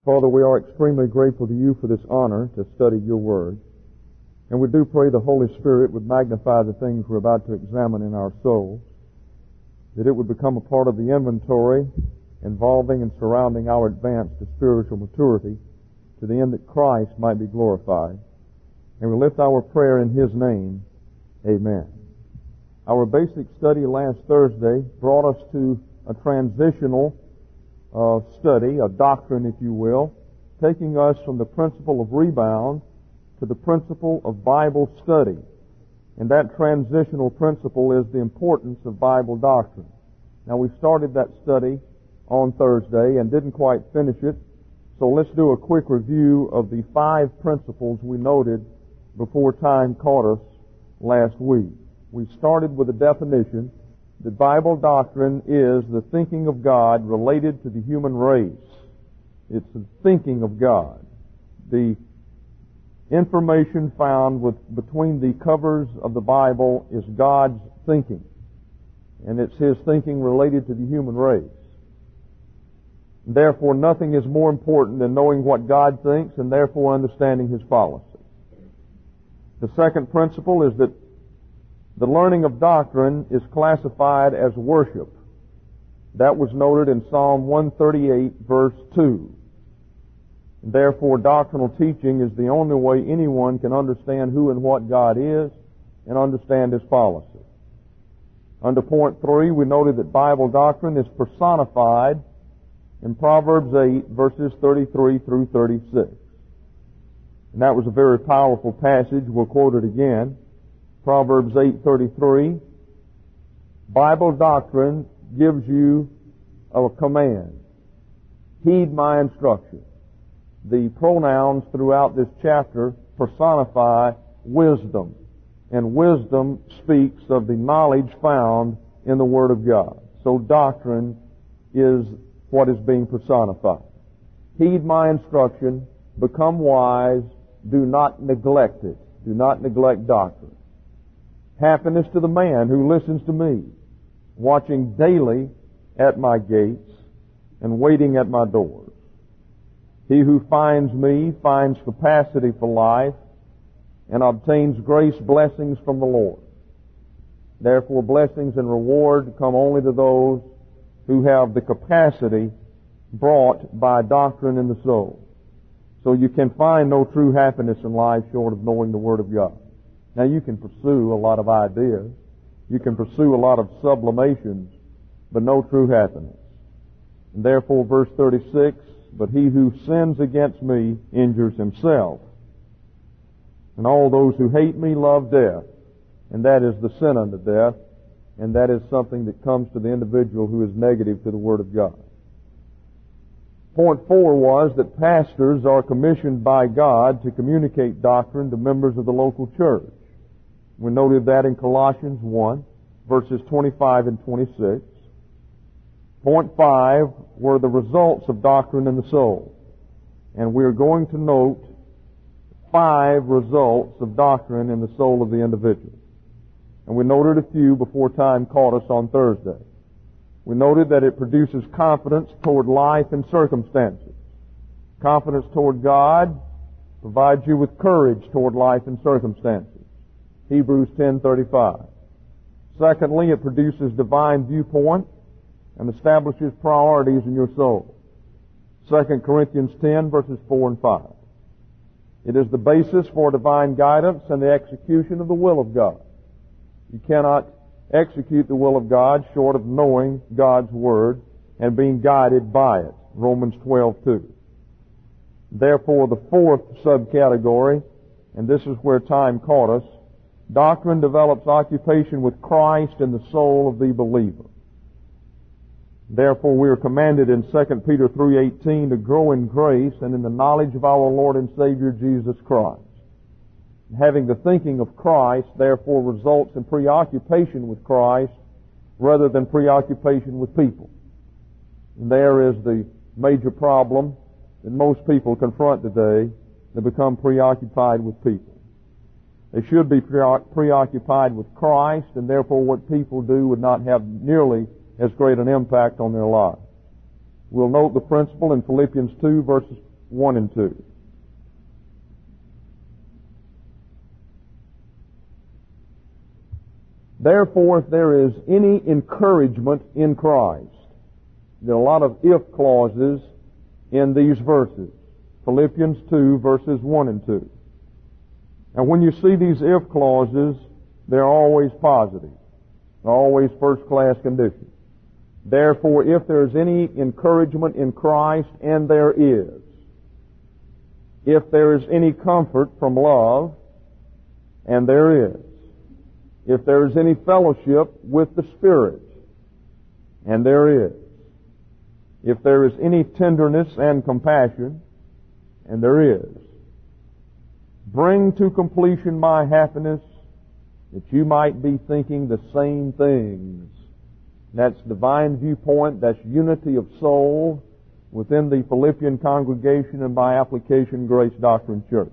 Father, we are extremely grateful to you for this honor to study your word. And we do pray the Holy Spirit would magnify the things we're about to examine in our souls, that it would become a part of the inventory involving and surrounding our advance to spiritual maturity, to the end that Christ might be glorified. And we lift our prayer in His name. Amen. Our basic study last Thursday brought us to a transitional study, a doctrine, if you will, taking us from the principle of rebound to the principle of Bible study. And that transitional principle is the importance of Bible doctrine. Now, we started that study on Thursday and didn't quite finish it, so let's do a quick review of the 5 principles we noted before time caught us last week. We started with a definition that Bible doctrine is the thinking of God related to the human race. It's the thinking of God. The information found between the covers of the Bible is God's thinking. And it's His thinking related to the human race. Therefore, nothing is more important than knowing what God thinks and therefore understanding His policy. The second principle is that the learning of doctrine is classified as worship. That was noted in Psalm 138, verse 2. Therefore, doctrinal teaching is the only way anyone can understand who and what God is and understand His policy. Under point 3, we noted that Bible doctrine is personified in Proverbs 8, verses 33 through 36. And that was a very powerful passage. We'll quote it again. Proverbs 8:33. Bible doctrine gives you a command. Heed my instruction. The pronouns throughout this chapter personify wisdom. And wisdom speaks of the knowledge found in the Word of God. So doctrine is what is being personified. Heed my instruction. Become wise. Do not neglect it. Do not neglect doctrine. Happiness to the man who listens to me, watching daily at my gates and waiting at my doors. He who finds me finds capacity for life and obtains grace blessings from the Lord. Therefore, blessings and reward come only to those who have the capacity brought by doctrine in the soul. So you can find no true happiness in life short of knowing the Word of God. Now, you can pursue a lot of ideas. You can pursue a lot of sublimations, but no true happiness. And therefore, verse 36, but he who sins against me injures himself. And all those who hate me love death. And that is the sin unto death. And that is something that comes to the individual who is negative to the Word of God. Point 4 was that pastors are commissioned by God to communicate doctrine to members of the local church. We noted that in Colossians 1, verses 25 and 26. Point 5 were the results of doctrine in the soul. And we're going to note 5 results of doctrine in the soul of the individual. And we noted a few before time caught us on Thursday. We noted that it produces confidence toward life and circumstances. Confidence toward God provides you with courage toward life and circumstances. Hebrews 10:35. Secondly, it produces divine viewpoint and establishes priorities in your soul. 2 Corinthians 10, verses 4 and 5. It is the basis for divine guidance and the execution of the will of God. You cannot execute the will of God short of knowing God's Word and being guided by it. Romans 12:2. Therefore, the 4th subcategory, and this is where time caught us, doctrine develops occupation with Christ in the soul of the believer. Therefore, we are commanded in 2 Peter 3:18 to grow in grace and in the knowledge of our Lord and Savior Jesus Christ. Having the thinking of Christ, therefore, results in preoccupation with Christ rather than preoccupation with people. And there is the major problem that most people confront today. They become preoccupied with people. They should be preoccupied with Christ, and therefore what people do would not have nearly as great an impact on their lives. We'll note the principle in Philippians 2, verses 1 and 2. Therefore, if there is any encouragement in Christ, there are a lot of if clauses in these verses. Philippians 2, verses 1 and 2. And when you see these if clauses, they're always positive. They're always first-class conditions. Therefore, if there's any encouragement in Christ, and there is, if there is any comfort from love, and there is, if there is any fellowship with the Spirit, and there is, if there is any tenderness and compassion, and there is, bring to completion my happiness, that you might be thinking the same things. That's divine viewpoint, that's unity of soul within the Philippian congregation and by application Grace Doctrine Church.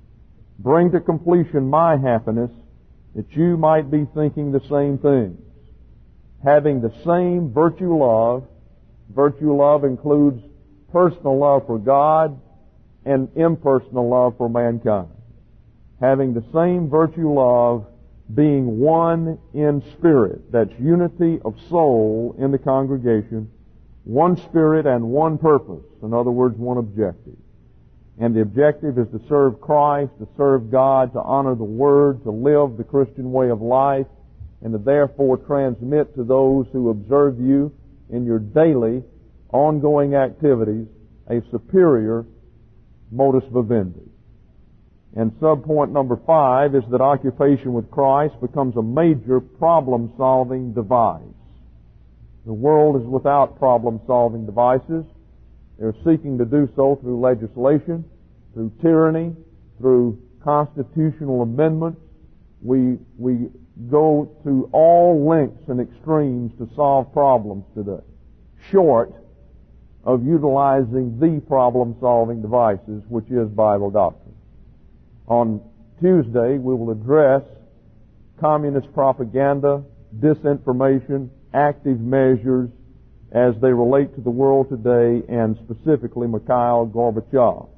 Bring to completion my happiness, that you might be thinking the same things, having the same virtue love. Virtue love includes personal love for God and impersonal love for mankind. Having the same virtue love, being one in spirit. That's unity of soul in the congregation. One spirit and one purpose. In other words, one objective. And the objective is to serve Christ, to serve God, to honor the Word, to live the Christian way of life, and to therefore transmit to those who observe you in your daily, ongoing activities a superior modus vivendi. And subpoint number 5 is that occupation with Christ becomes a major problem-solving device. The world is without problem-solving devices. They're seeking to do so through legislation, through tyranny, through constitutional amendments. We go to all lengths and extremes to solve problems today, short of utilizing the problem-solving devices, which is Bible doctrine. On Tuesday, we will address communist propaganda, disinformation, active measures as they relate to the world today, and specifically Mikhail Gorbachev.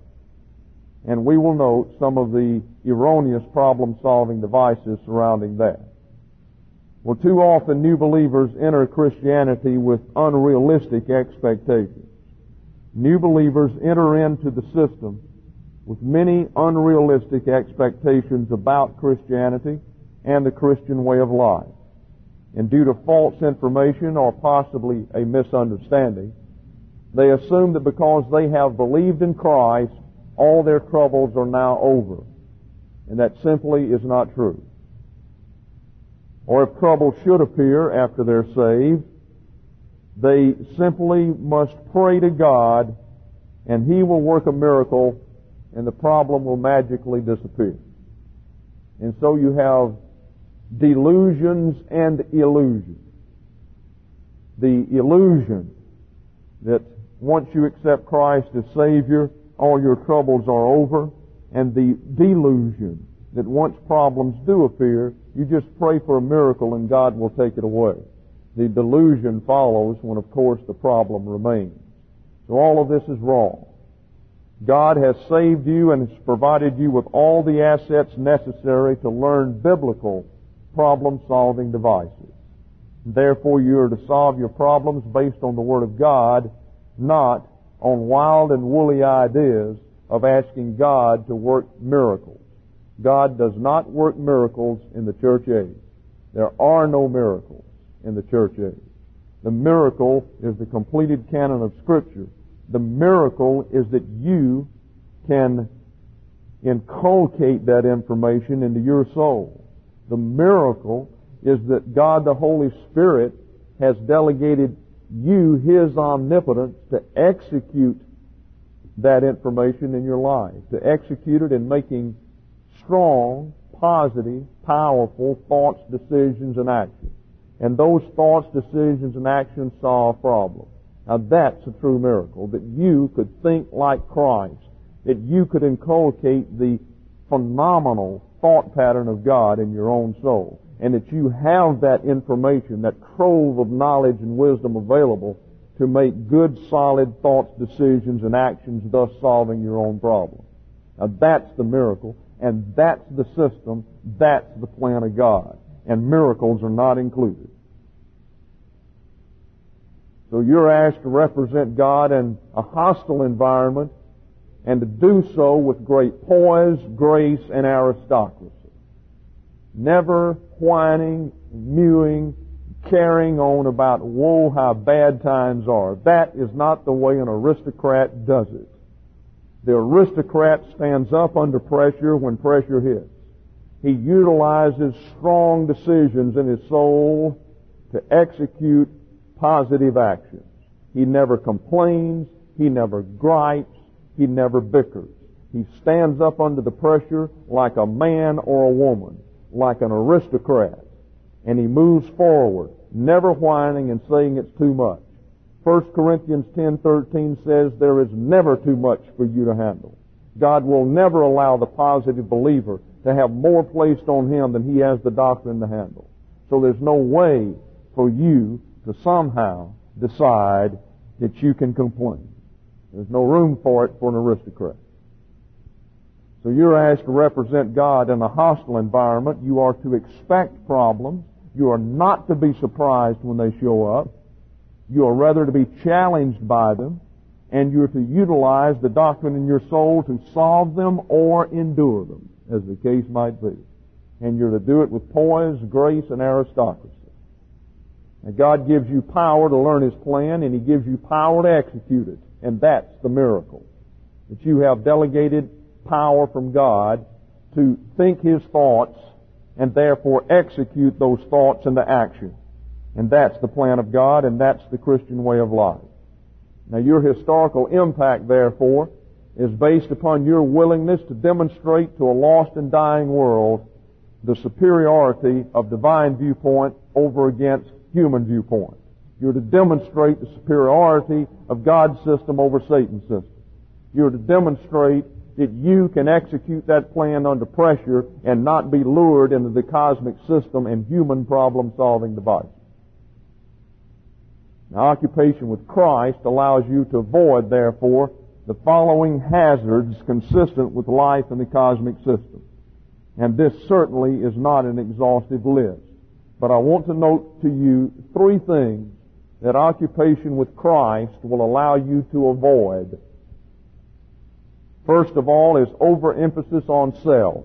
And we will note some of the erroneous problem-solving devices surrounding that. Well, too often new believers enter Christianity with unrealistic expectations. New believers enter into the system with many unrealistic expectations about Christianity and the Christian way of life. And due to false information or possibly a misunderstanding, they assume that because they have believed in Christ, all their troubles are now over. And that simply is not true. Or if trouble should appear after they're saved, they simply must pray to God, and He will work a miracle, and the problem will magically disappear. And so you have delusions and illusions. The illusion that once you accept Christ as Savior, all your troubles are over, and the delusion that once problems do appear, you just pray for a miracle and God will take it away. The delusion follows when, of course, the problem remains. So all of this is wrong. God has saved you and has provided you with all the assets necessary to learn biblical problem-solving devices. Therefore, you are to solve your problems based on the Word of God, not on wild and woolly ideas of asking God to work miracles. God does not work miracles in the church age. There are no miracles in the church age. The miracle is the completed canon of Scripture. The miracle is that you can inculcate that information into your soul. The miracle is that God the Holy Spirit has delegated you His omnipotence to execute that information in your life, to execute it in making strong, positive, powerful thoughts, decisions, and actions. And those thoughts, decisions, and actions solve problems. Now that's a true miracle, that you could think like Christ, that you could inculcate the phenomenal thought pattern of God in your own soul, and that you have that information, that trove of knowledge and wisdom available to make good, solid thoughts, decisions, and actions, thus solving your own problem. Now that's the miracle, and that's the system, that's the plan of God. And miracles are not included. So you're asked to represent God in a hostile environment and to do so with great poise, grace, and aristocracy. Never whining, mewing, carrying on about, woe, how bad times are. That is not the way an aristocrat does it. The aristocrat stands up under pressure when pressure hits. He utilizes strong decisions in his soul to execute positive actions. He never complains. He never gripes. He never bickers. He stands up under the pressure like a man or a woman, like an aristocrat, and he moves forward, never whining and saying it's too much. 1 Corinthians 10:13 says there is never too much for you to handle. God will never allow the positive believer to have more placed on him than he has the doctrine to handle. So there's no way for you to somehow decide that you can complain. There's no room for it for an aristocrat. So you're asked to represent God in a hostile environment. You are to expect problems. You are not to be surprised when they show up. You are rather to be challenged by them. And you're to utilize the doctrine in your soul to solve them or endure them, as the case might be. And you're to do it with poise, grace, and aristocracy. And God gives you power to learn His plan, and He gives you power to execute it. And that's the miracle. That you have delegated power from God to think His thoughts and therefore execute those thoughts into action. And that's the plan of God, and that's the Christian way of life. Now your historical impact, therefore, is based upon your willingness to demonstrate to a lost and dying world the superiority of divine viewpoint over against human viewpoint. You're to demonstrate the superiority of God's system over Satan's system. You're to demonstrate that you can execute that plan under pressure and not be lured into the cosmic system and human problem-solving devices. Now, occupation with Christ allows you to avoid, therefore, the following hazards consistent with life in the cosmic system. And this certainly is not an exhaustive list. But I want to note to you three things that occupation with Christ will allow you to avoid. First of all is overemphasis on self.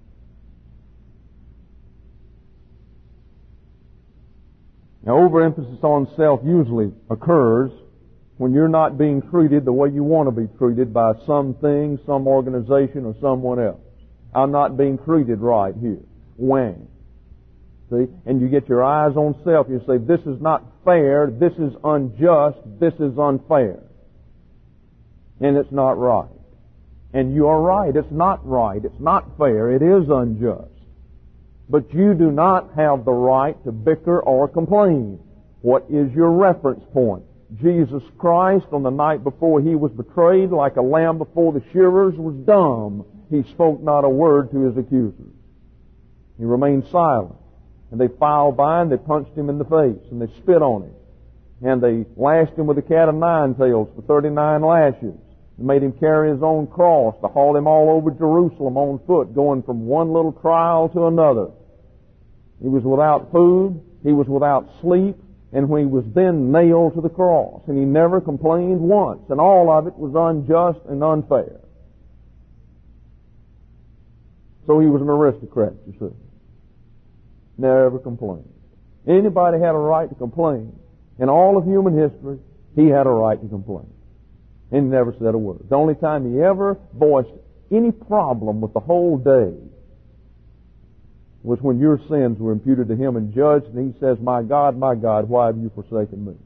Now, overemphasis on self usually occurs when you're not being treated the way you want to be treated by something, some organization, or someone else. I'm not being treated right here. Whang. See? And you get your eyes on self. You say, this is not fair, this is unjust, this is unfair. And it's not right. And you are right, it's not right, it's not fair, it is unjust. But you do not have the right to bicker or complain. What is your reference point? Jesus Christ, on the night before He was betrayed, like a lamb before the shearers, was dumb. He spoke not a word to His accusers. He remained silent. And they filed by and they punched Him in the face and they spit on Him. And they lashed Him with a cat of nine tails for 39 lashes. They made Him carry His own cross. They hauled Him all over Jerusalem on foot, going from one little trial to another. He was without food. He was without sleep. And when He was then nailed to the cross. And He never complained once. And all of it was unjust and unfair. So He was an aristocrat, you see. Never complained. Anybody had a right to complain. In all of human history, He had a right to complain. And He never said a word. The only time He ever voiced any problem with the whole day was when your sins were imputed to Him and judged, and He says, my God, why have you forsaken me?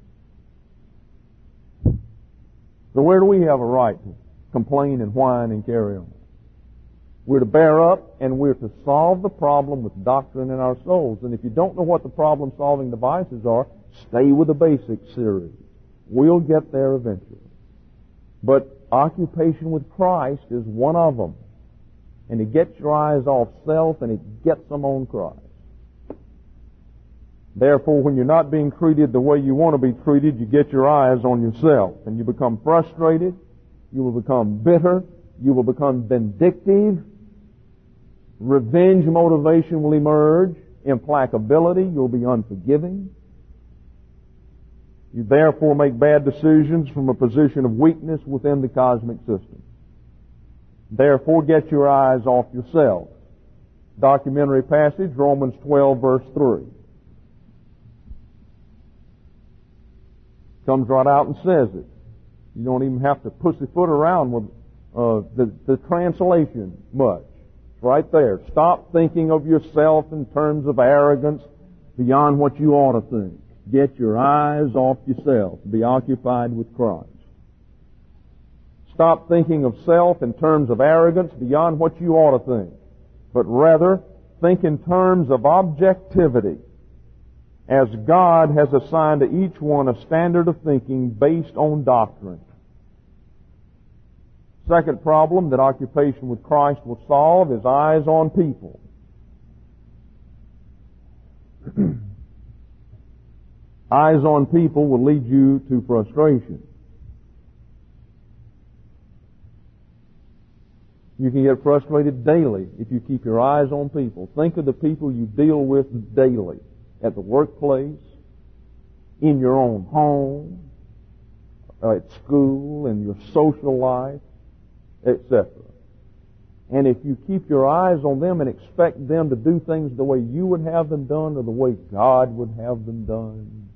So where do we have a right to complain and whine and carry on? We're to bear up, and we're to solve the problem with doctrine in our souls. And if you don't know what the problem-solving devices are, stay with the basic series. We'll get there eventually. But occupation with Christ is one of them. And it gets your eyes off self, and it gets them on Christ. Therefore, when you're not being treated the way you want to be treated, you get your eyes on yourself, and you become frustrated, you will become bitter, you will become vindictive, revenge motivation will emerge, implacability, you'll be unforgiving. You therefore make bad decisions from a position of weakness within the cosmic system. Therefore, get your eyes off yourself. Documentary passage, Romans 12, verse 3. Comes right out and says it. You don't even have to pussyfoot around with the translation much. It's right there. Stop thinking of yourself in terms of arrogance beyond what you ought to think. Get your eyes off yourself. Be occupied with Christ. Stop thinking of self in terms of arrogance beyond what you ought to think, but rather think in terms of objectivity, as God has assigned to each one a standard of thinking based on doctrine. Second problem that occupation with Christ will solve is eyes on people. Eyes on people will lead you to frustration. You can get frustrated daily if you keep your eyes on people. Think of the people you deal with daily, at the workplace, in your own home, at school, in your social life, etc. And if you keep your eyes on them and expect them to do things the way you would have them done or the way God would have them done,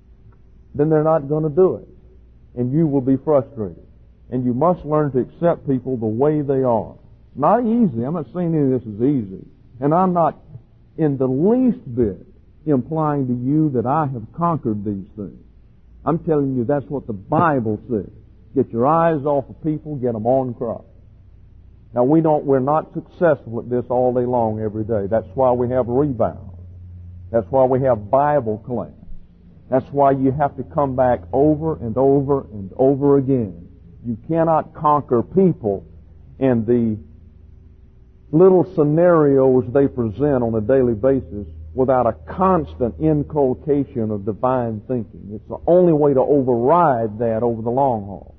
then they're not going to do it. And you will be frustrated. And you must learn to accept people the way they are. Not easy. I'm not saying any of this is easy. And I'm not in the least bit implying to you that I have conquered these things. I'm telling you that's what the Bible says. Get your eyes off of people, get them on Christ. Now we're not successful at this all day long every day. That's why we have rebound. That's why we have Bible class. That's why you have to come back over and over and over again. You cannot conquer people and the little scenarios they present on a daily basis without a constant inculcation of divine thinking. It's the only way to override that over the long haul.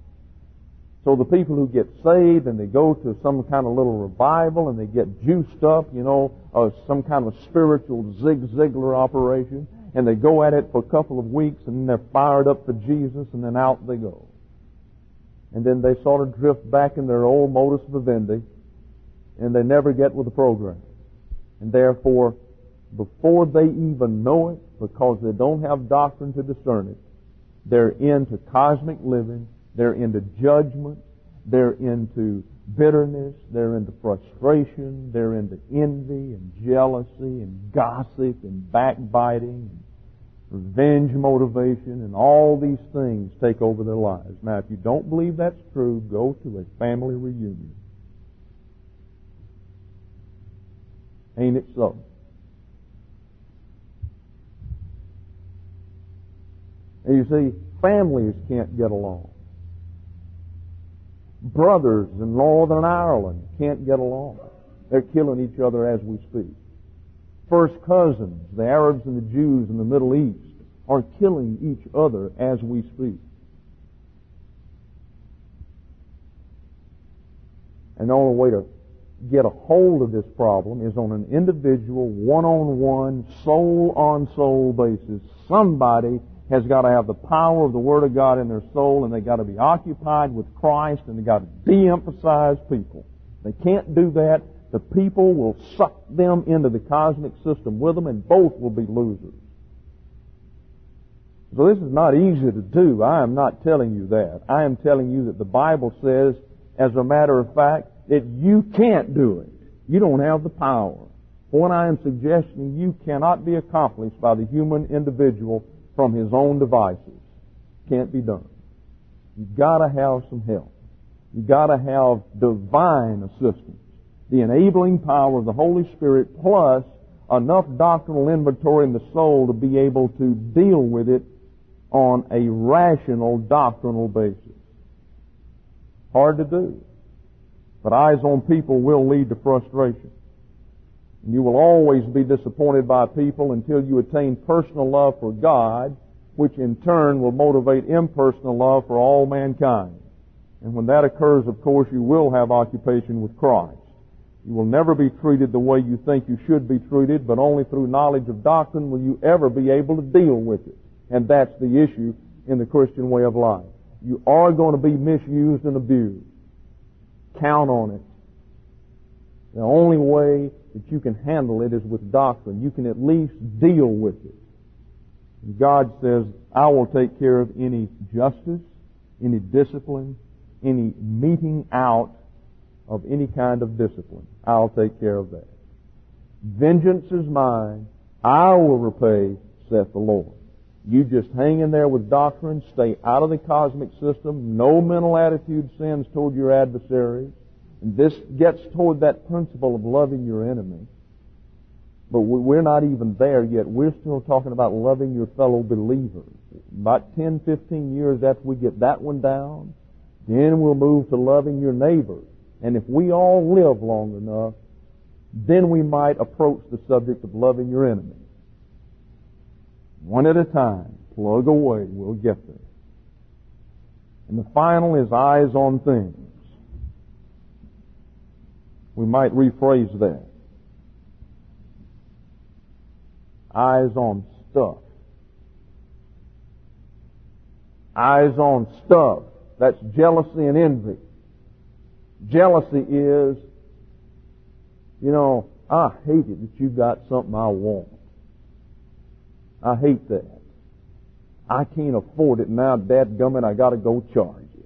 So the people who get saved and they go to some kind of little revival and they get juiced up, some kind of spiritual Zig Ziglar operation, and they go at it for a couple of weeks and then they're fired up for Jesus and then out they go. And then they sort of drift back in their old modus vivendi, and they never get with the program. And therefore, before they even know it, because they don't have doctrine to discern it, they're into cosmic living, they're into judgment, they're into bitterness, they're into frustration, they're into envy and jealousy and gossip and backbiting and revenge motivation, and all these things take over their lives. Now, if you don't believe that's true, go to a family reunion. Ain't it so? And you see, families can't get along. Brothers in Northern Ireland can't get along. They're killing each other as we speak. First cousins, the Arabs and the Jews in the Middle East, are killing each other as we speak. And the only way to get a hold of this problem is on an individual, one-on-one, soul-on-soul basis. Somebody has got to have the power of the Word of God in their soul, and they've got to be occupied with Christ, and they've got to de-emphasize people. They can't do that. The people will suck them into the cosmic system with them, and both will be losers. So this is not easy to do. I am not telling you that. I am telling you that the Bible says, as a matter of fact, that you can't do it. You don't have the power. What I am suggesting you cannot be accomplished by the human individual from his own devices. Can't be done. You've got to have some help. You've got to have divine assistance. The enabling power of the Holy Spirit plus enough doctrinal inventory in the soul to be able to deal with it on a rational doctrinal basis. Hard to do. But eyes on people will lead to frustration. You will always be disappointed by people until you attain personal love for God, which in turn will motivate impersonal love for all mankind. And when that occurs, of course, you will have occupation with Christ. You will never be treated the way you think you should be treated, but only through knowledge of doctrine will you ever be able to deal with it. And that's the issue in the Christian way of life. You are going to be misused and abused. Count on it. The only way that you can handle it is with doctrine. You can at least deal with it. And God says, I will take care of any justice, any discipline, any meting out of any kind of discipline. I'll take care of that. Vengeance is mine. I will repay, saith the Lord. You just hang in there with doctrine. Stay out of the cosmic system. No mental attitude sins toward your adversaries. And this gets toward that principle of loving your enemy. But we're not even there yet. We're still talking about loving your fellow believers. About 10, 15 years after we get that one down, then we'll move to loving your neighbors. And if we all live long enough, then we might approach the subject of loving your enemy. One at a time, plug away, we'll get there. And the final is eyes on things. We might rephrase that. Eyes on stuff. Eyes on stuff. That's jealousy and envy. Jealousy is, I hate it that you've got something I want. I hate that. I can't afford it now, dadgummit, I gotta go charge it.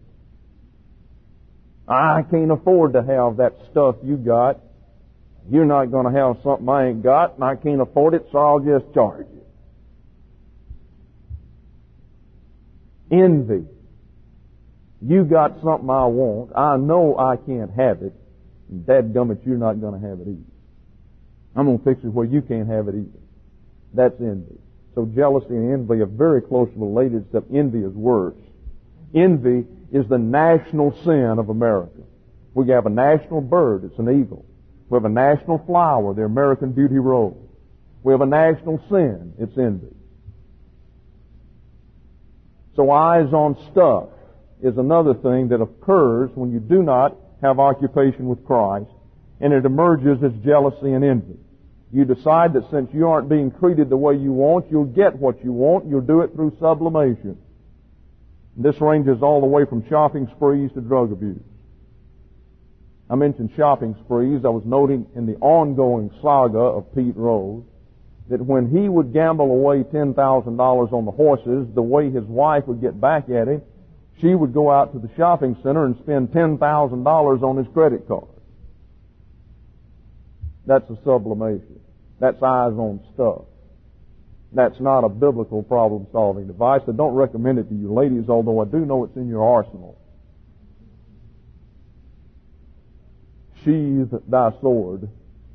I can't afford to have that stuff you got. You're not gonna have something I ain't got, and I can't afford it, so I'll just charge it. Envy. You got something I want. I know I can't have it. And dadgummit, you're not going to have it either. I'm going to fix it where you can't have it either. That's envy. So jealousy and envy are very closely related, except envy is worse. Envy is the national sin of America. We have a national bird, it's an eagle. We have a national flower, the American beauty rose. We have a national sin, it's envy. So eyes on stuff is another thing that occurs when you do not have occupation with Christ, and it emerges as jealousy and envy. You decide that since you aren't being treated the way you want, you'll get what you want, you'll do it through sublimation. And this ranges all the way from shopping sprees to drug abuse. I mentioned shopping sprees. I was noting in the ongoing saga of Pete Rose that when he would gamble away $10,000 on the horses, the way his wife would get back at him, she would go out to the shopping center and spend $10,000 on his credit card. That's a sublimation. That's eyes on stuff. That's not a biblical problem-solving device. I don't recommend it to you ladies, although I do know it's in your arsenal. Sheathe thy sword.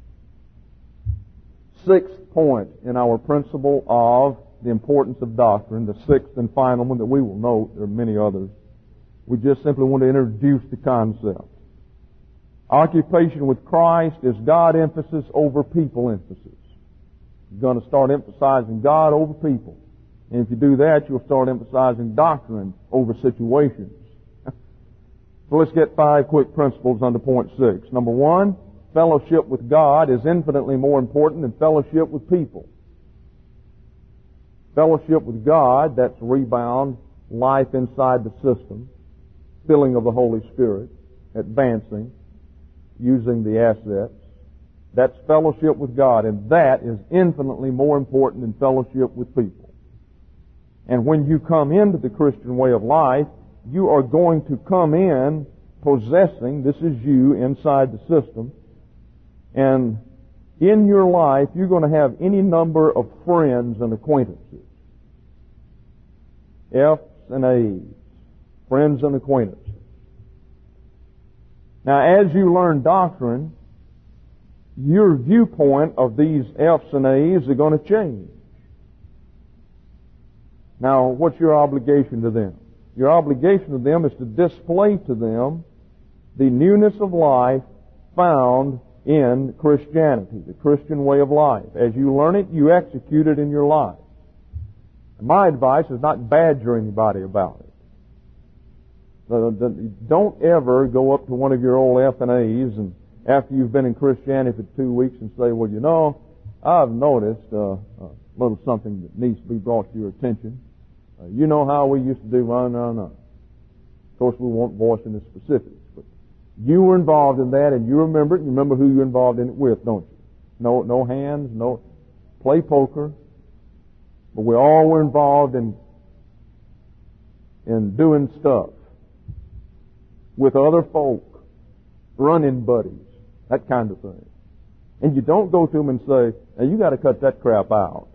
Sixth point in our principle of the importance of doctrine, the sixth and final one that we will note, there are many others. We just simply want to introduce the concept. Occupation with Christ is God emphasis over people emphasis. You're going to start emphasizing God over people. And if you do that, you'll start emphasizing doctrine over situations. So let's get 5 quick principles under point 6. Number 1, fellowship with God is infinitely more important than fellowship with people. Fellowship with God, that's rebound, life inside the system, filling of the Holy Spirit, advancing, using the assets. That's fellowship with God, and that is infinitely more important than fellowship with people. And when you come into the Christian way of life, you are going to come in possessing, this is you inside the system, and in your life you're going to have any number of friends and acquaintances. F's and A's, friends and acquaintances. Now, as you learn doctrine, your viewpoint of these F's and A's are going to change. Now, what's your obligation to them? Your obligation to them is to display to them the newness of life found in Christianity, the Christian way of life. As you learn it, you execute it in your life. My advice is not badger anybody about it. Don't ever go up to one of your old F&As and after you've been in Christianity for 2 weeks and say, well, you know, I've noticed a little something that needs to be brought to your attention. You know how we used to do, no. Of course, we won't voice in the specifics, but you were involved in that and you remember it. You remember who you're involved in it with, don't you? No hands, no play poker. But we all were involved in doing stuff with other folk, running buddies, that kind of thing. And you don't go to them and say, now you got to cut that crap out.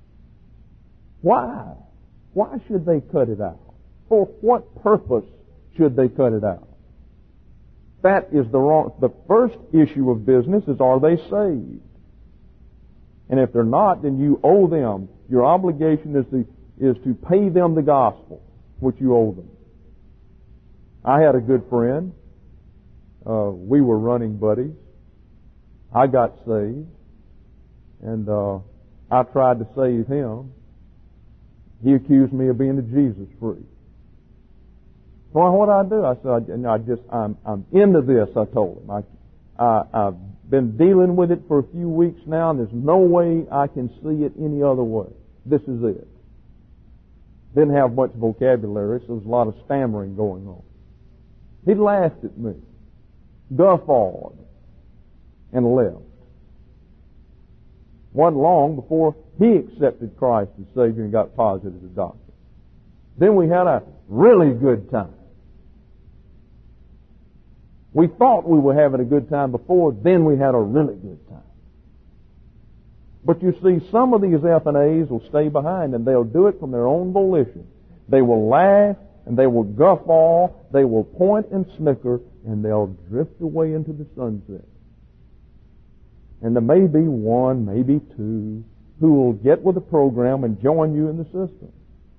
Why? Why should they cut it out? For what purpose should they cut it out? That is the first issue of business is, are they saved? And if they're not, then you owe them. Your obligation is to pay them the gospel, which you owe them. I had a good friend. We were running buddies. I got saved. And I tried to save him. He accused me of being a Jesus freak. Well, what I do? I said, I'm into this, I told him. I've been dealing with it for a few weeks now, and there's no way I can see it any other way. This is it. Didn't have much vocabulary, so there was a lot of stammering going on. He laughed at me, guffawed, and left. Wasn't long before he accepted Christ as Savior and got positive as a doctor. Then we had a really good time. We thought we were having a good time before, then we had a really good time. But you see, some of these F&As will stay behind and they'll do it from their own volition. They will laugh and they will guffaw, they will point and snicker, and they'll drift away into the sunset. And there may be one, maybe two, who will get with the program and join you in the system.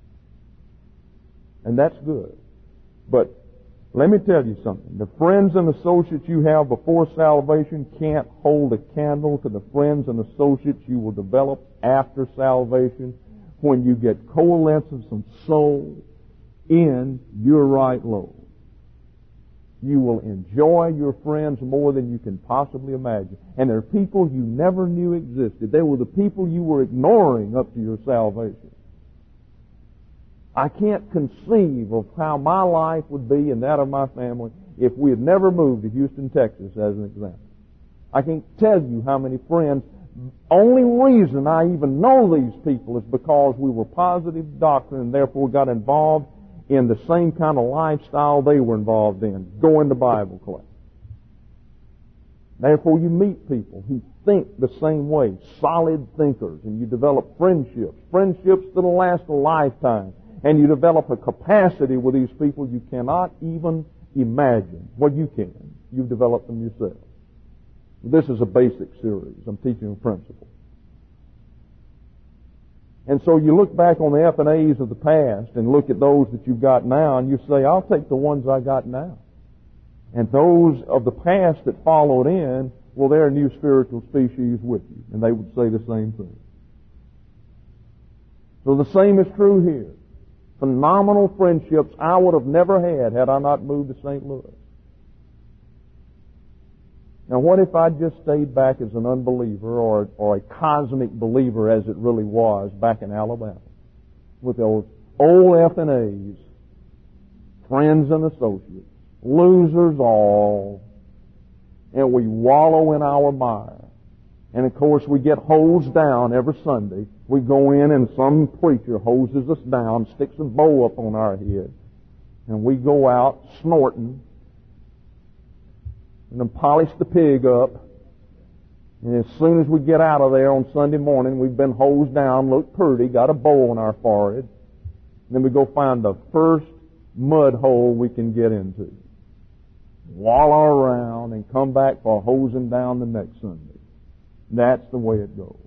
And that's good. But let me tell you something. The friends and associates you have before salvation can't hold a candle to the friends and associates you will develop after salvation when you get coalescence of soul in your right load. You will enjoy your friends more than you can possibly imagine. And there are people you never knew existed. They were the people you were ignoring up to your salvation. I can't conceive of how my life would be and that of my family if we had never moved to Houston, Texas, as an example. I can't tell you how many friends. Only reason I even know these people is because we were positive doctrine and therefore got involved in the same kind of lifestyle they were involved in, going to Bible class. Therefore you meet people who think the same way, solid thinkers, and you develop friendships that'll last a lifetime. And you develop a capacity with these people you cannot even imagine. Well, you can. You've developed them yourself. This is a basic series. I'm teaching a principle. And so you look back on the F&As of the past and look at those that you've got now, and you say, I'll take the ones I got now. And those of the past that followed in, well, they're a new spiritual species with you. And they would say the same thing. So the same is true here. Phenomenal friendships I would have never had I not moved to St. Louis. Now what if I just stayed back as an unbeliever or a cosmic believer as it really was back in Alabama with those old F&As, friends and associates, losers all, and we wallow in our mire. And of course we get hosed down every Sunday. We go in and some preacher hoses us down, sticks a bow up on our head, and we go out snorting and then polish the pig up. And as soon as we get out of there on Sunday morning, we've been hosed down, look pretty, got a bow on our forehead. And then we go find the first mud hole we can get into. Wallow around and come back for hosing down the next Sunday. That's the way it goes.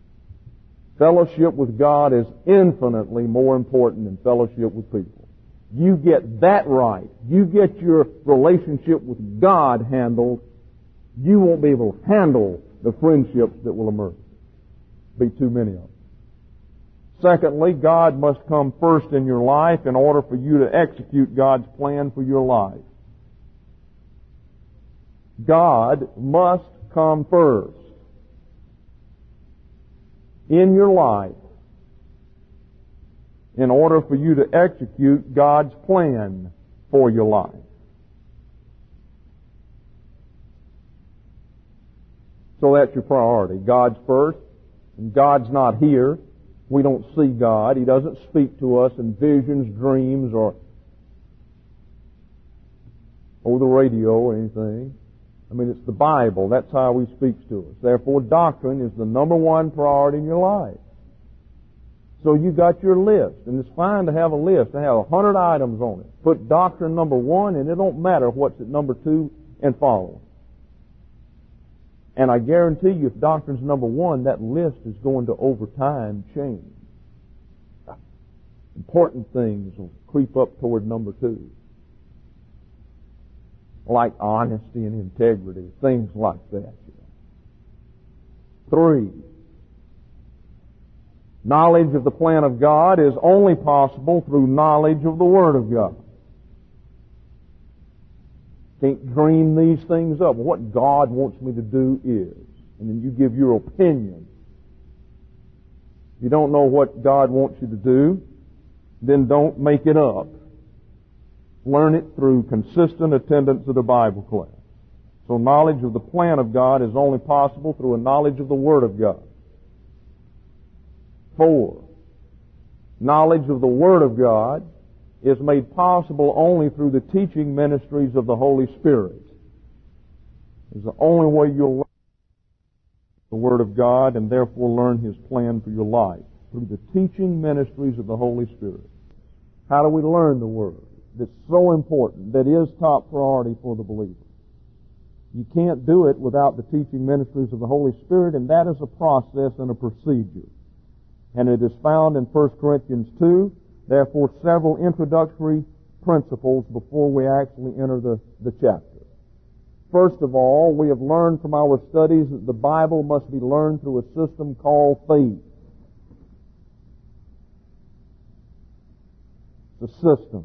Fellowship with God is infinitely more important than fellowship with people. you get that right, you get your relationship with God handled, you won't be able to handle the friendships that will emerge. Be too many of them. Secondly, God must come first in your life in order for you to execute God's plan for your life. God must come first in your life in order for you to execute God's plan for your life. So that's your priority. God's first, and God's not here. We don't see God. He doesn't speak to us in visions, dreams, or over the radio or anything. I mean, it's the Bible. That's how He speaks to us. Therefore, doctrine is the number one priority in your life. So you got your list, and it's fine to have a list, to have 100 items on it. Put doctrine number one, and it don't matter what's at number two and following. And I guarantee you, if doctrine's number one, that list is going to, over time, change. Important things will creep up toward number two. Like honesty and integrity, things like that. 3, knowledge of the plan of God is only possible through knowledge of the Word of God. Can't dream these things up. What God wants me to do is, and then you give your opinion. If you don't know what God wants you to do, then don't make it up. Learn it through consistent attendance at a Bible class. So knowledge of the plan of God is only possible through a knowledge of the Word of God. 4, knowledge of the Word of God is made possible only through the teaching ministries of the Holy Spirit. It's the only way you'll learn the Word of God and therefore learn His plan for your life, through the teaching ministries of the Holy Spirit. How do we learn the Word? That's so important, that is top priority for the believer. You can't do it without the teaching ministries of the Holy Spirit, and that is a process and a procedure. And it is found in 1 Corinthians 2, therefore several introductory principles before we actually enter the chapter. First of all, we have learned from our studies that the Bible must be learned through a system called faith. It's a system.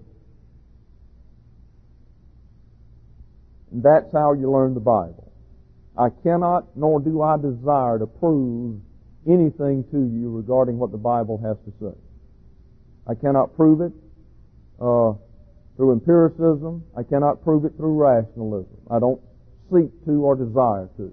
And that's how you learn the Bible. I cannot, nor do I desire to prove anything to you regarding what the Bible has to say. I cannot prove it through empiricism. I cannot prove it through rationalism. I don't seek to or desire to.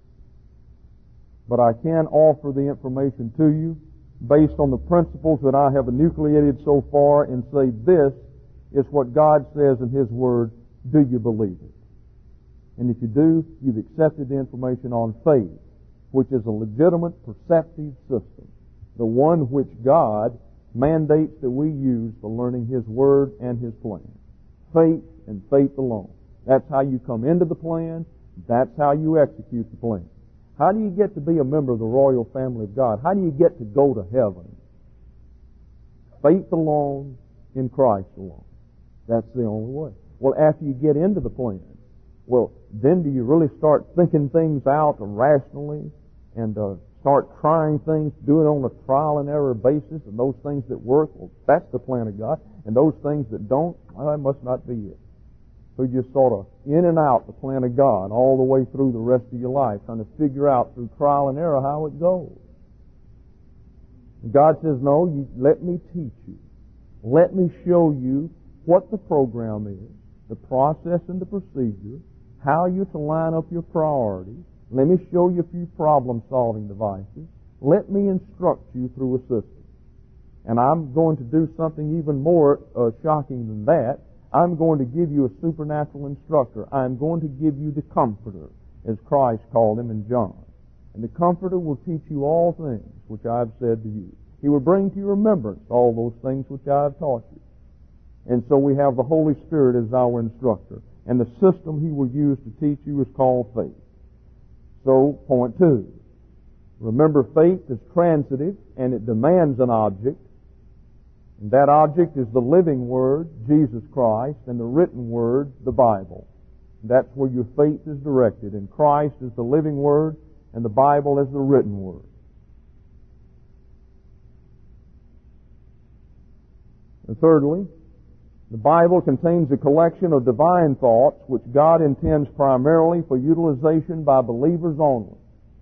But I can offer the information to you based on the principles that I have enucleated so far and say this is what God says in His Word. Do you believe it? And if you do, you've accepted the information on faith, which is a legitimate perceptive system, the one which God mandates that we use for learning His Word and His plan. Faith and faith alone. That's how you come into the plan. That's how you execute the plan. How do you get to be a member of the royal family of God? How do you get to go to heaven? Faith alone, in Christ alone. That's the only way. Well, after you get into the plan, well, then do you really start thinking things out rationally and start trying things, do it on a trial and error basis, and those things that work, well, that's the plan of God. And those things that don't, well, that must not be it. So you just sort of in and out the plan of God all the way through the rest of your life, trying to figure out through trial and error how it goes. And God says, no, let me teach you. Let me show you what the program is, the process and the procedure, how you're to line up your priorities. Let me show you a few problem-solving devices. Let me instruct you through a system. And I'm going to do something even more shocking than that. I'm going to give you a supernatural instructor. I'm going to give you the Comforter, as Christ called him in John. And the Comforter will teach you all things which I have said to you. He will bring to your remembrance all those things which I have taught you. And so we have the Holy Spirit as our instructor. And the system He will use to teach you is called faith. So, point 2. Remember, faith is transitive and it demands an object. And that object is the living Word, Jesus Christ, and the written Word, the Bible. That's where your faith is directed. And Christ is the living Word, and the Bible is the written Word. And thirdly, the Bible contains a collection of divine thoughts which God intends primarily for utilization by believers only.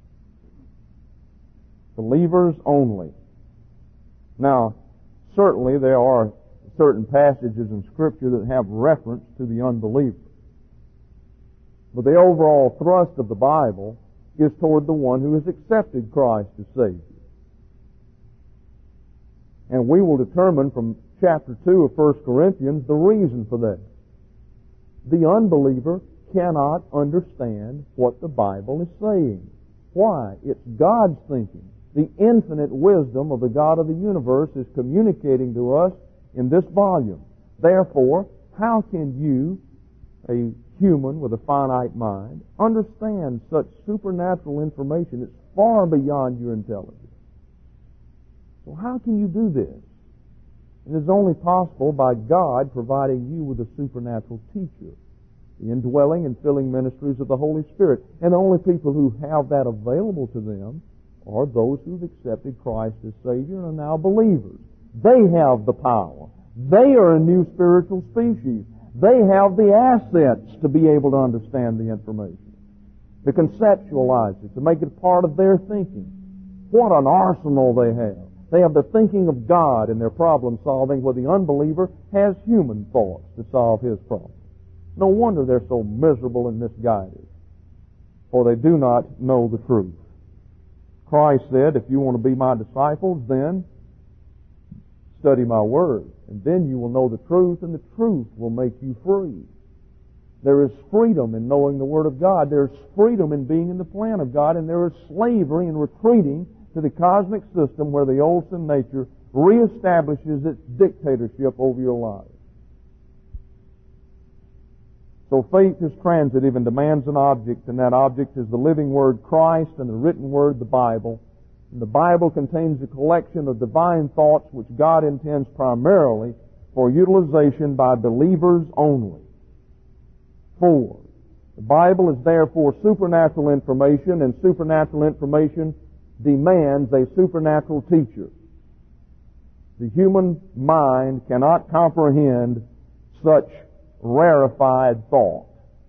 Believers only. Now, certainly there are certain passages in Scripture that have reference to the unbeliever. But the overall thrust of the Bible is toward the one who has accepted Christ as Savior. And we will determine from chapter 2 of 1 Corinthians the reason for that. The unbeliever cannot understand what the Bible is saying. Why? It's God's thinking. The infinite wisdom of the God of the universe is communicating to us in this volume. Therefore, how can you, a human with a finite mind, understand such supernatural information that's far beyond your intelligence? So how can you do this? It is only possible by God providing you with a supernatural teacher, the indwelling and filling ministries of the Holy Spirit. And the only people who have that available to them are those who've accepted Christ as Savior and are now believers. They have the power. They are a new spiritual species. They have the assets to be able to understand the information, to conceptualize it, to make it part of their thinking. What an arsenal they have. They have the thinking of God in their problem solving, where the unbeliever has human thoughts to solve his problem. No wonder they're so miserable and misguided, for they do not know the truth. Christ said, if you want to be my disciples, then study my word, and then you will know the truth, and the truth will make you free. There is freedom in knowing the Word of God. There is freedom in being in the plan of God, and there is slavery in retreating to the cosmic system where the old sin nature reestablishes its dictatorship over your life. So faith is transitive and demands an object, and that object is the living Word, Christ, and the written Word, the Bible. And the Bible contains a collection of divine thoughts which God intends primarily for utilization by believers only. 4. The Bible is therefore supernatural information, and supernatural information demands a supernatural teacher. The human mind cannot comprehend such rarefied thought.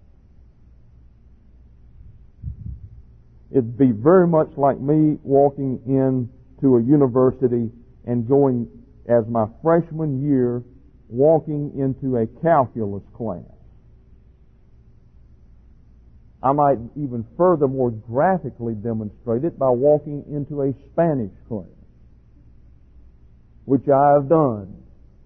It'd be very much like me walking into a university and going, as my freshman year, walking into a calculus class. I might even furthermore graphically demonstrate it by walking into a Spanish class, which I have done.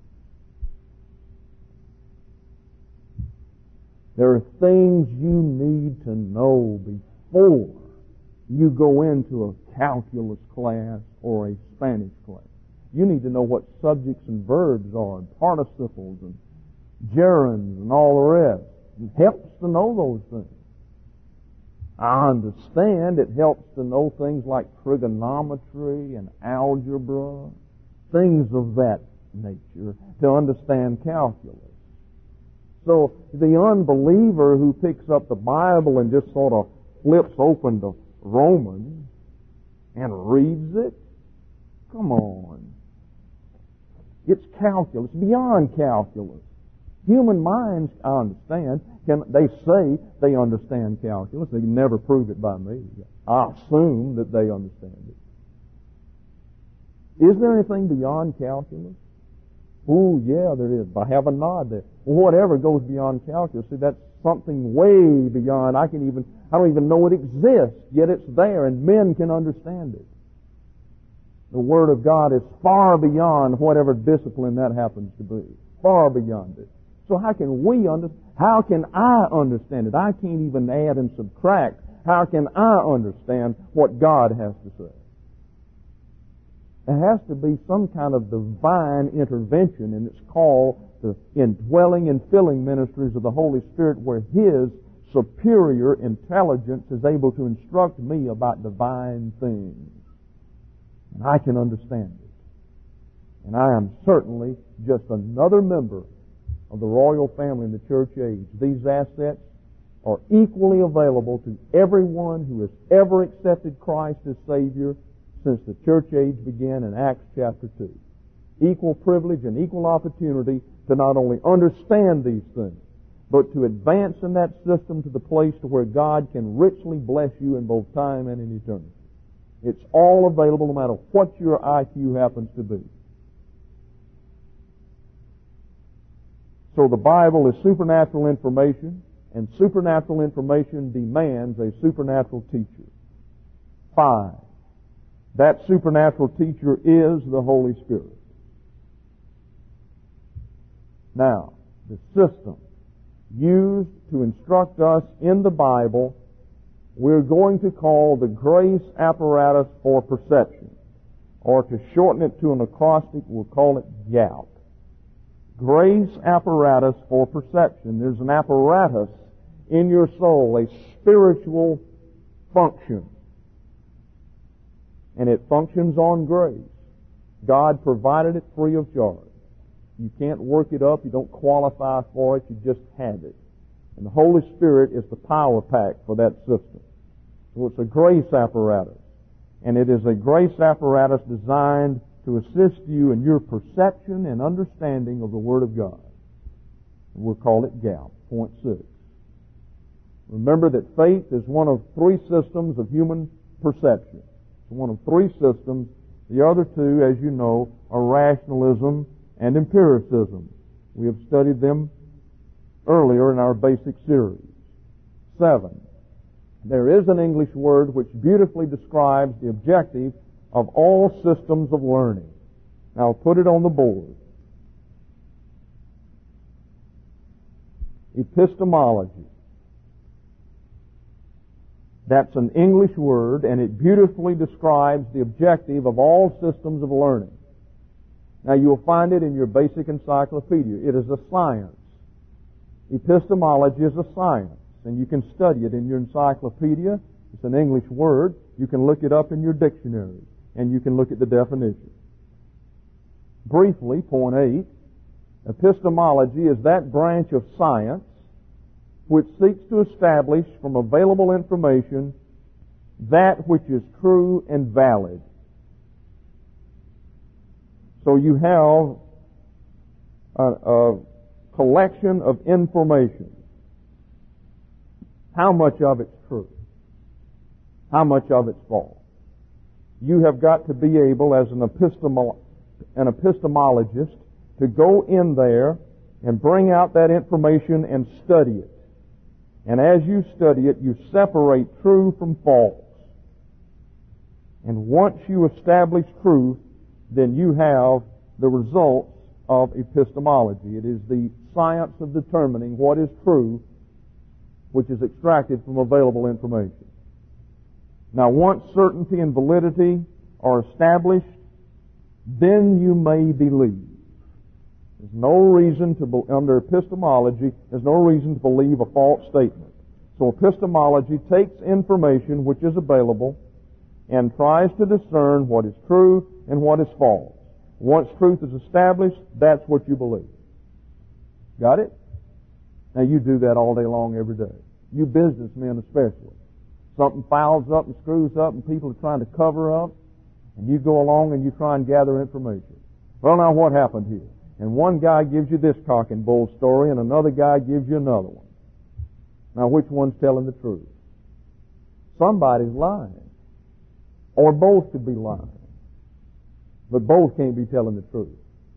There are things you need to know before you go into a calculus class or a Spanish class. You need to know what subjects and verbs are, and participles and gerunds and all the rest. It helps to know those things. I understand it helps to know things like trigonometry and algebra, things of that nature, to understand calculus. So the unbeliever who picks up the Bible and just sort of flips open to Romans and reads it, come on. It's calculus, beyond calculus. Human minds, I understand, they say they understand calculus. They can never prove it by me. I assume that they understand it. Is there anything beyond calculus? Oh, yeah, there is. I have a nod there. Whatever goes beyond calculus, see, that's something way beyond. I don't even know it exists, yet it's there, and men can understand it. The Word of God is far beyond whatever discipline that happens to be. Far beyond it. So how can how can I understand it? I can't even add and subtract. How can I understand what God has to say? There has to be some kind of divine intervention, and it's called the indwelling and filling ministries of the Holy Spirit, where His superior intelligence is able to instruct me about divine things. And I can understand it. And I am certainly just another member of the royal family in the church age. These assets are equally available to everyone who has ever accepted Christ as Savior since the church age began in Acts chapter 2. Equal privilege and equal opportunity to not only understand these things, but to advance in that system to the place to where God can richly bless you in both time and in eternity. It's all available no matter what your IQ happens to be. So the Bible is supernatural information, and supernatural information demands a supernatural teacher. 5. That supernatural teacher is the Holy Spirit. Now, the system used to instruct us in the Bible, we're going to call the grace apparatus for perception. Or to shorten it to an acrostic, we'll call it GAP. Grace apparatus for perception. There's an apparatus in your soul, a spiritual function. And it functions on grace. God provided it free of charge. You can't work it up. You don't qualify for it. You just have it. And the Holy Spirit is the power pack for that system. So it's a grace apparatus. And it is a grace apparatus designed to assist you in your perception and understanding of the Word of God. We'll call it GAP, point 6. Remember that faith is one of 3 systems of human perception. It's one of 3 systems. The other 2, as you know, are rationalism and empiricism. We have studied them earlier in our basic series. 7. There is an English word which beautifully describes the objective of all systems of learning. Now I'll put it on the board. Epistemology. That's an English word, and it beautifully describes the objective of all systems of learning. Now you'll find it in your basic encyclopedia. It is a science. Epistemology is a science, and you can study it in your encyclopedia. It's an English word. You can look it up in your dictionary, and you can look at the definition. Briefly, point 8, epistemology is that branch of science which seeks to establish from available information that which is true and valid. So you have a collection of information. How much of it's true? How much of it's false? You have got to be able, as an epistemologist, to go in there and bring out that information and study it. And as you study it, you separate true from false. And once you establish truth, then you have the results of epistemology. It is the science of determining what is true, which is extracted from available information. Now, once certainty and validity are established, then you may believe. There's no reason to, under epistemology, there's no reason to believe a false statement. So epistemology takes information which is available and tries to discern what is true and what is false. Once truth is established, that's what you believe. Got it? Now you do that all day long, every day. You businessmen especially. Something fouls up and screws up and people are trying to cover up, and you go along and you try and gather information. Well, now what happened here? And one guy gives you this cock and bull story, and another guy gives you another one. Now, which one's telling the truth? Somebody's lying. Or both could be lying. But both can't be telling the truth.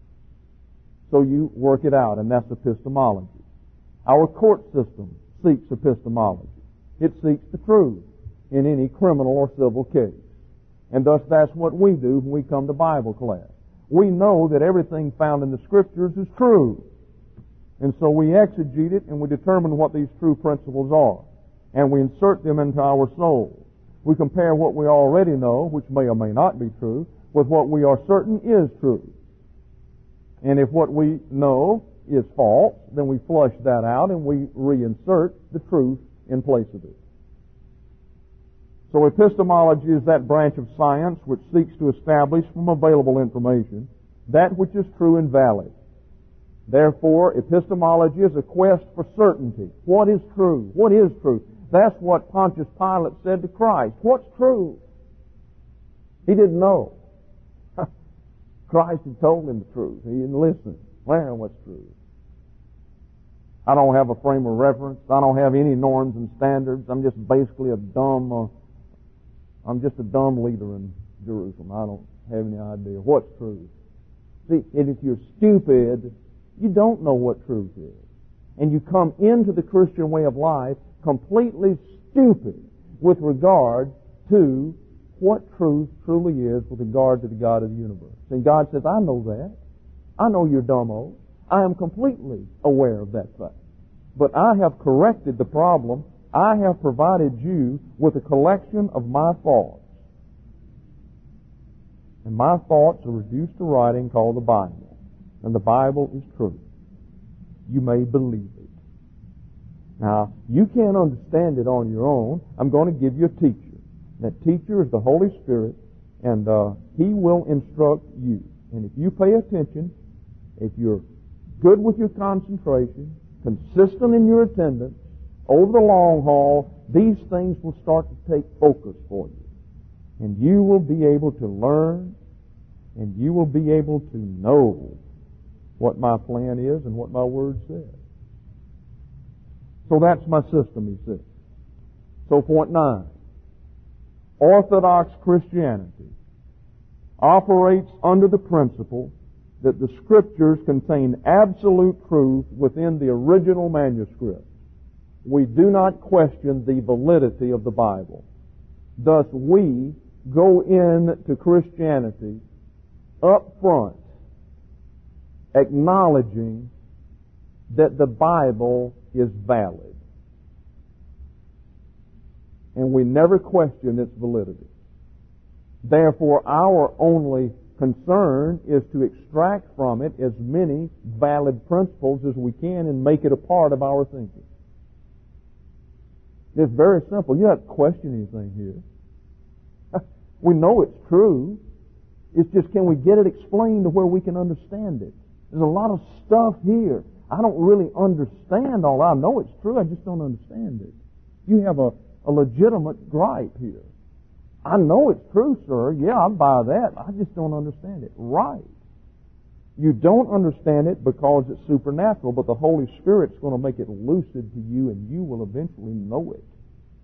So you work it out, and that's epistemology. Our court system seeks epistemology. It seeks the truth in any criminal or civil case. And thus that's what we do when we come to Bible class. We know that everything found in the Scriptures is true. And so we exegete it and we determine what these true principles are. And we insert them into our souls. We compare what we already know, which may or may not be true, with what we are certain is true. And if what we know is false, then we flush that out and we reinsert the truth in place of it. So epistemology is that branch of science which seeks to establish from available information that which is true and valid. Therefore, epistemology is a quest for certainty. What is true? What is truth? That's what Pontius Pilate said to Christ. What's true? He didn't know. Christ had told him the truth. He didn't listen. Well, what's true? I don't have a frame of reference. I don't have any norms and standards. I'm just basically a dumb leader in Jerusalem. I don't have any idea what's true. See, and if you're stupid, you don't know what truth is. And you come into the Christian way of life completely stupid with regard to what truth truly is with regard to the God of the universe. And God says, I know that. I know you're dumb-o. I am completely aware of that fact. But I have corrected the problem. I have provided you with a collection of my thoughts. And my thoughts are reduced to writing called the Bible. And the Bible is true. You may believe it. Now, you can't understand it on your own. I'm going to give you a teacher. That teacher is the Holy Spirit, and He will instruct you. And if you pay attention, if you're good with your concentration, consistent in your attendance, over the long haul, these things will start to take focus for you. And you will be able to learn, and you will be able to know what my plan is and what my Word says. So that's my system, he says. So point 9. Orthodox Christianity operates under the principle that the Scriptures contain absolute truth within the original manuscript. We do not question the validity of the Bible. Thus, we go into Christianity up front, acknowledging that the Bible is valid. And we never question its validity. Therefore, our only concern is to extract from it as many valid principles as we can and make it a part of our thinking. It's very simple. You don't have to question anything here. We know it's true. It's just, can we get it explained to where we can understand it? There's a lot of stuff here. I don't really understand all that. I know it's true. I just don't understand it. You have a legitimate gripe here. I know it's true, sir. Yeah, I buy that. I just don't understand it. Right. You don't understand it because it's supernatural, but the Holy Spirit's going to make it lucid to you, and you will eventually know it.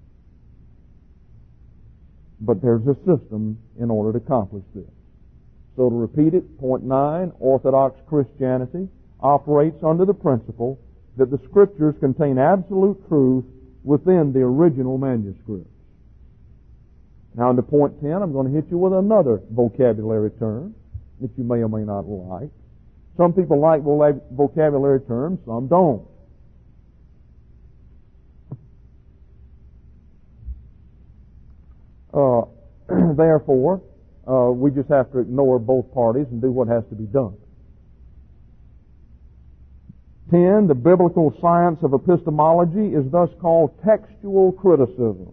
But there's a system in order to accomplish this. So to repeat it, point 9, Orthodox Christianity operates under the principle that the Scriptures contain absolute truth within the original manuscript. Now, into point 10, I'm going to hit you with another vocabulary term that you may or may not like. Some people like vocabulary terms, some don't. Therefore, we just have to ignore both parties and do what has to be done. 10, the biblical science of epistemology is thus called textual criticism.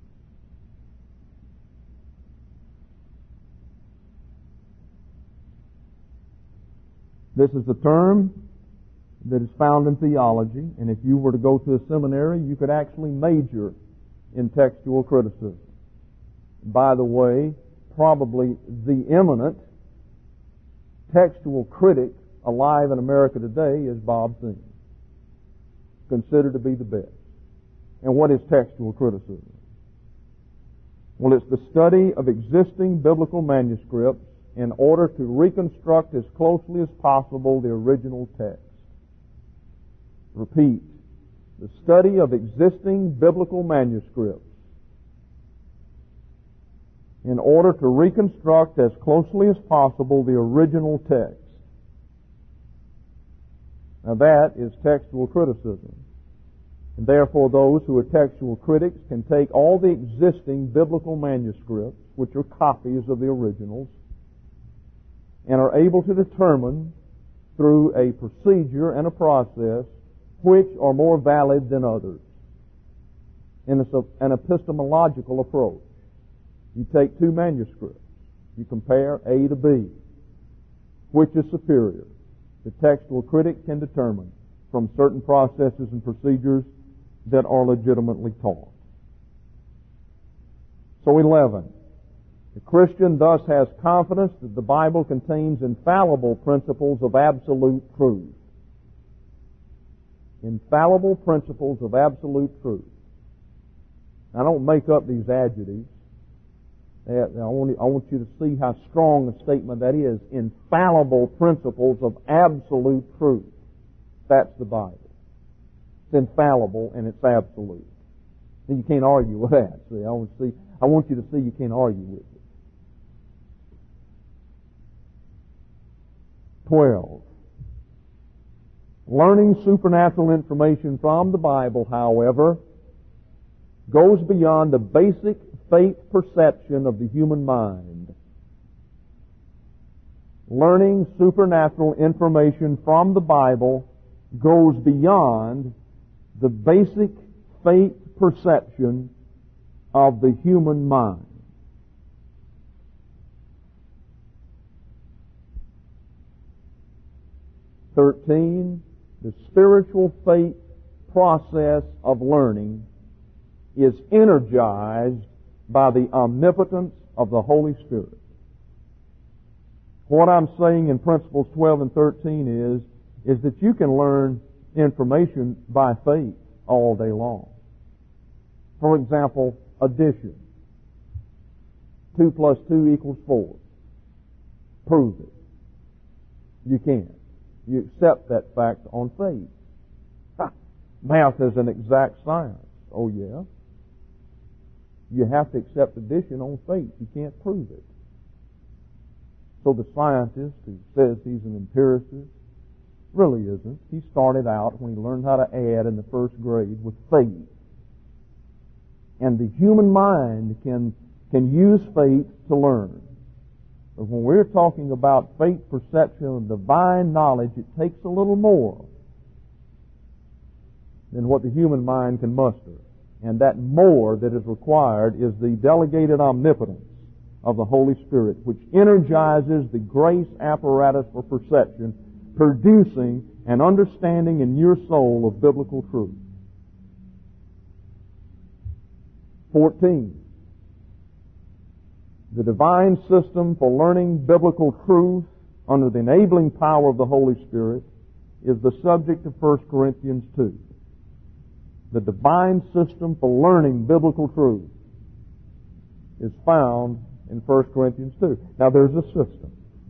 This is the term that is found in theology, and if you were to go to a seminary, you could actually major in textual criticism. By the way, probably the eminent textual critic alive in America today is Bob Thien, considered to be the best. And what is textual criticism? Well, it's the study of existing biblical manuscripts in order to reconstruct as closely as possible the original text. Repeat, the study of existing biblical manuscripts in order to reconstruct as closely as possible the original text. Now that is textual criticism. And therefore those who are textual critics can take all the existing biblical manuscripts, which are copies of the originals, and are able to determine through a procedure and a process which are more valid than others. And it's an epistemological approach. You take two manuscripts. You compare A to B. which is superior, the textual critic can determine from certain processes and procedures that are legitimately taught. So 11. The Christian thus has confidence that the Bible contains infallible principles of absolute truth. Infallible principles of absolute truth. I don't make up these adjectives. I want you to see how strong a statement that is. Infallible principles of absolute truth. That's the Bible. It's infallible and it's absolute. And you can't argue with that. See, I want you to see you can't argue with it. 12. Learning supernatural information from the Bible, however, goes beyond the basic faith perception of the human mind. Learning supernatural information from the Bible goes beyond the basic faith perception of the human mind. The spiritual faith process of learning is energized by the omnipotence of the Holy Spirit. What I'm saying in Principles 12 and 13 is that you can learn information by faith all day long. For example, addition. 2 plus 2 equals 4. Prove it. You can. You accept that fact on faith. Math is an exact science. Oh, yeah. You have to accept addition on faith. You can't prove it. So the scientist who says he's an empiricist really isn't. He started out when he learned how to add in the first grade with faith. And the human mind can use faith to learn. But when we're talking about faith perception of divine knowledge, it takes a little more than what the human mind can muster. And that more that is required is the delegated omnipotence of the Holy Spirit, which energizes the grace apparatus for perception, producing an understanding in your soul of biblical truth. 14. The divine system for learning biblical truth under the enabling power of the Holy Spirit is the subject of 1 Corinthians 2. The divine system for learning biblical truth is found in 1 Corinthians 2. Now there's a system.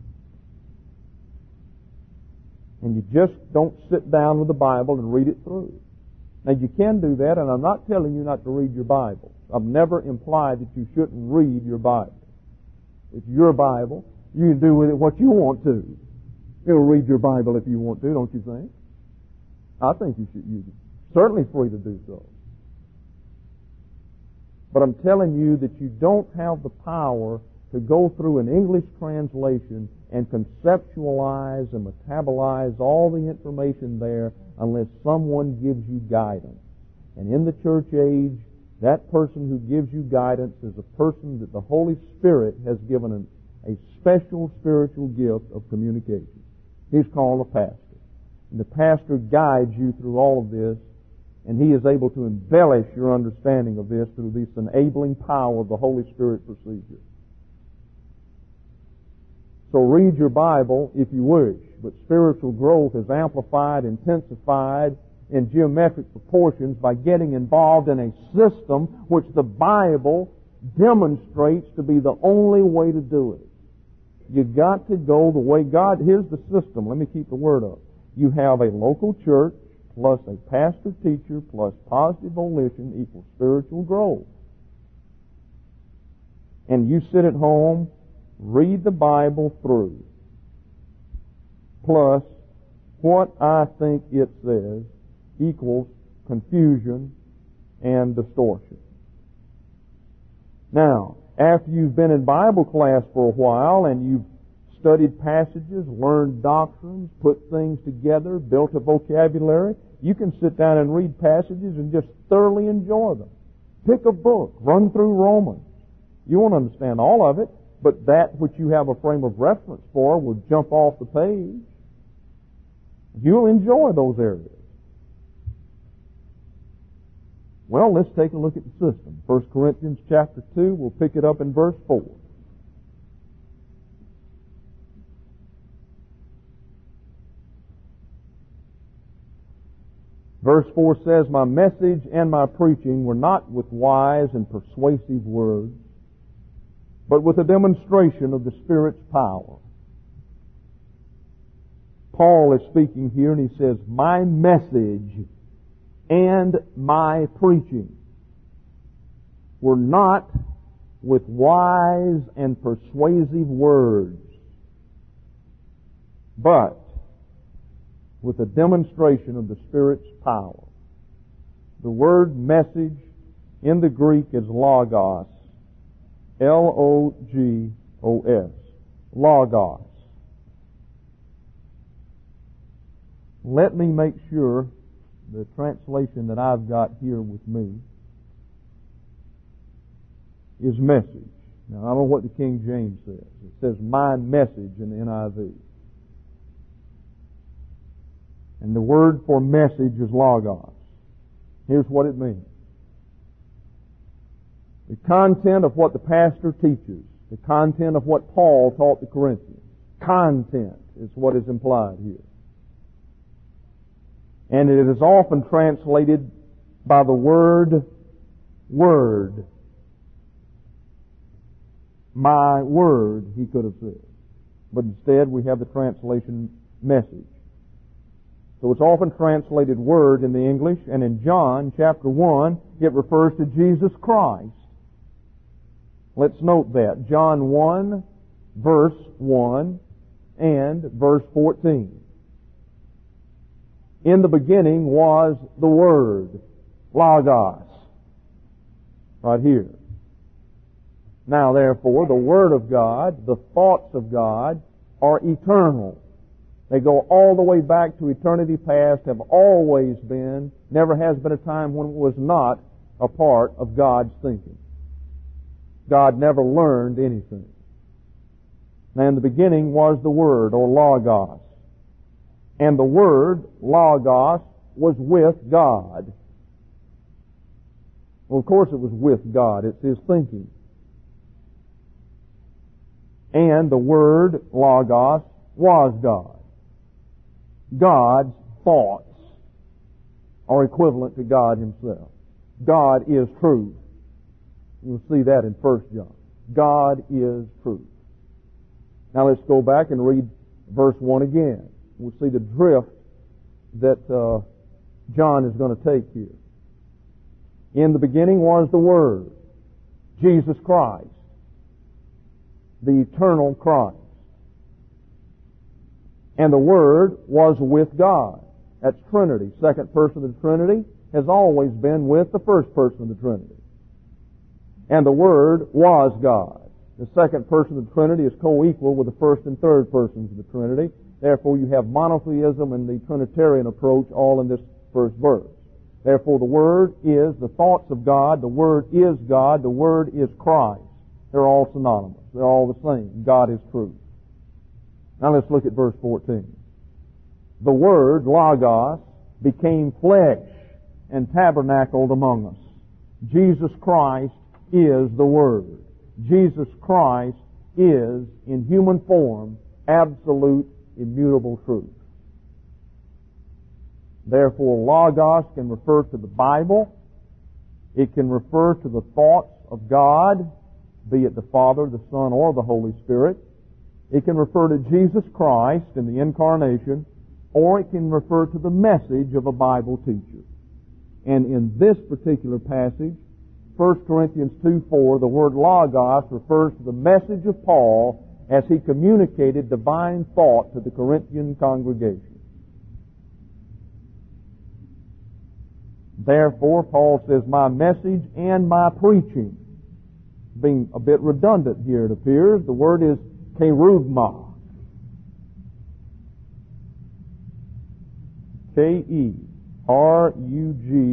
And you just don't sit down with the Bible and read it through. Now you can do that, and I'm not telling you not to read your Bible. I've never implied that you shouldn't read your Bible. It's your Bible. You can do with it what you want to. You'll read your Bible if you want to, don't you think? I think you should. You're certainly free to do so. But I'm telling you that you don't have the power to go through an English translation and conceptualize and metabolize all the information there unless someone gives you guidance. And in the church age, that person who gives you guidance is a person that the Holy Spirit has given a special spiritual gift of communication. He's called a pastor. And the pastor guides you through all of this, and he is able to embellish your understanding of this through this enabling power of the Holy Spirit procedure. So read your Bible if you wish, but spiritual growth is amplified, intensified in geometric proportions by getting involved in a system which the Bible demonstrates to be the only way to do it. You got to go the way God. Here's the system. Let me keep the word up. You have a local church plus a pastor-teacher plus positive volition equals spiritual growth. And you sit at home, read the Bible through, plus what I think it says equals confusion and distortion. Now, after you've been in Bible class for a while and you've studied passages, learned doctrines, put things together, built a vocabulary, you can sit down and read passages and just thoroughly enjoy them. Pick a book, run through Romans. You won't understand all of it, But that which you have a frame of reference for will jump off the page. You'll enjoy those areas. Well, let's take a look at the system. 1 Corinthians chapter 2, we'll pick it up in verse 4. Verse 4 says, "My message and my preaching were not with wise and persuasive words, but with a demonstration of the Spirit's power." Paul is speaking here and he says, "My message and my preaching were not with wise and persuasive words, but with a demonstration of the Spirit's power." The word message in the Greek is logos. Logos. Logos. Let me make sure the translation that I've got here with me is message. Now, I don't know what the King James says. It says, "my message" in the NIV. And the word for message is logos. Here's what it means. The content of what the pastor teaches, the content of what Paul taught the Corinthians. Content is what is implied here. And it is often translated by the word word. My word, he could have said. But instead we have the translation message. So it's often translated word in the English, and in John chapter 1 it refers to Jesus Christ. Let's note that. John 1 verse 1 and verse 14. "In the beginning was the Word," logos, right here. "Now therefore the Word of God, the thoughts of God, are eternal." They go all the way back to eternity past, have always been, never has been a time when it was not a part of God's thinking. God never learned anything. Now in the beginning was the Word, or logos. And the Word, logos, was with God. Well, of course it was with God. It's His thinking. And the Word, logos, was God. God's thoughts are equivalent to God Himself. God is truth. You'll see that in 1 John. God is truth. Now let's go back and read verse 1 again. We'll see the drift that John is going to take here. "In the beginning was the Word," Jesus Christ, the eternal Christ. "And the Word was with God." That's Trinity. Second person of the Trinity has always been with the first person of the Trinity. "And the Word was God." The second person of the Trinity is co-equal with the first and third persons of the Trinity. Therefore, you have monotheism and the Trinitarian approach all in this first verse. Therefore, the Word is the thoughts of God. The Word is God. The Word is Christ. They're all synonymous. They're all the same. God is truth. Now let's look at verse 14. "The Word, logos, became flesh and tabernacled among us." Jesus Christ is the Word. Jesus Christ is, in human form, absolute, immutable truth. Therefore, logos can refer to the Bible. It can refer to the thoughts of God, be it the Father, the Son, or the Holy Spirit. It can refer to Jesus Christ in the Incarnation, or it can refer to the message of a Bible teacher. And in this particular passage, 1 Corinthians 2:4, the word logos refers to the message of Paul as he communicated divine thought to the Corinthian congregation. Therefore, Paul says, "My message and my preaching." Being a bit redundant here, it appears. The word is kerugma.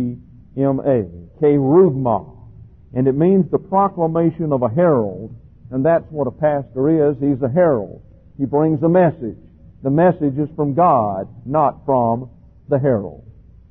Kerugma. Kerugma. And it means the proclamation of a herald And that's what a pastor is. He's a herald. He brings a message. The message is from God, not from the herald.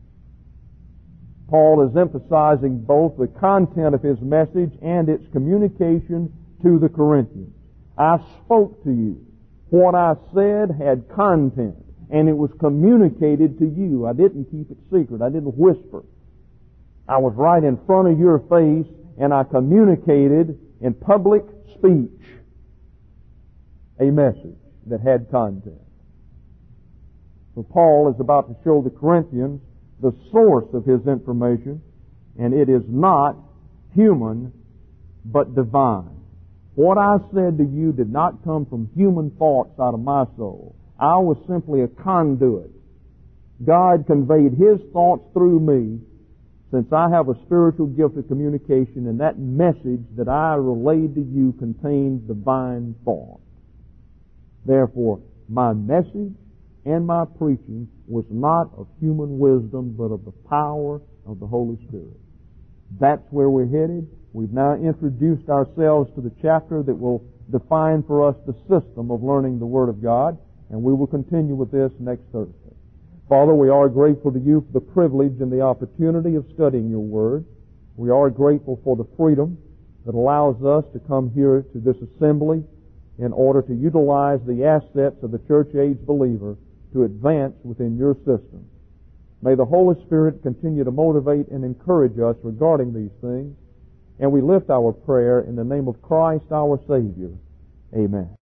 Paul is emphasizing both the content of his message and its communication to the Corinthians. I spoke to you. What I said had content, and it was communicated to you. I didn't keep it secret. I didn't whisper. I was right in front of your face, and I communicated in public speech a message that had content. So Paul is about to show the Corinthians the source of his information, and it is not human, but divine. What I said to you did not come from human thoughts out of my soul. I was simply a conduit. God conveyed His thoughts through me, since I have a spiritual gift of communication, and that message that I relayed to you contained divine thought. Therefore, my message and my preaching was not of human wisdom, but of the power of the Holy Spirit. That's where we're headed. We've now introduced ourselves to the chapter that will define for us the system of learning the Word of God, and we will continue with this next Thursday. Father, we are grateful to you for the privilege and the opportunity of studying your Word. We are grateful for the freedom that allows us to come here to this assembly in order to utilize the assets of the church-age believer to advance within your system. May the Holy Spirit continue to motivate and encourage us regarding these things, and we lift our prayer in the name of Christ our Savior. Amen.